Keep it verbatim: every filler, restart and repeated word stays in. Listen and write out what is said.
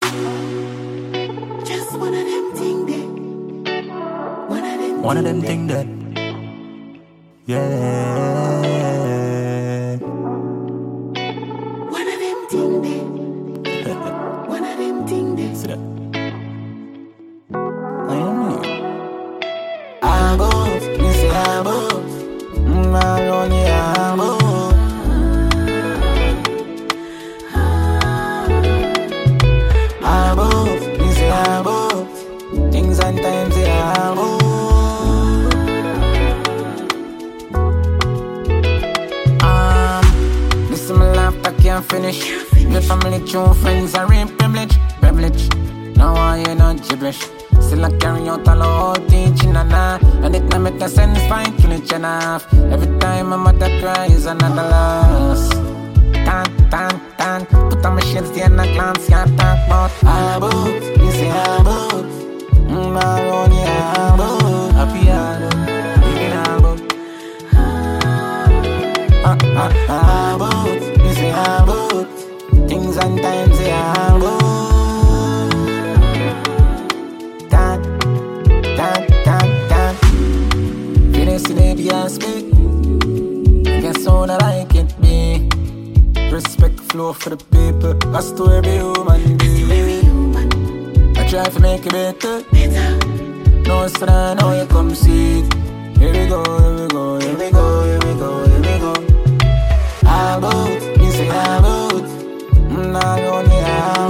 Just one of them thing there. One of them. One of them thing that. Yeah. One of them thing there. One of them thing there. See that? Ambos, me say ambos. Mm, I only ambos. Ambos, me say ambos. Things and times they ambos. Um, listen my life I can't finish. The family, true friends are real privilege, privilege. Now I hear no gibberish. Still I carry out all the whole teaching and I And it not make no sense fine killing it enough. Every time my mother cries another loss. Tan, tan, tan. Put on my shades there and I glance. Can't talk about about. You say about. Mm, I only about. Happy about. Thinking about. Ah, ah, about. You say about. Things and times they about. Today you speak, guess how that I can be. Respect flow for the people, that's to every human being. I try to make it better, no it's for that, now you come see it. Here we go, here we go, here we go, here we go, here we go. About, you say about, mm, I only have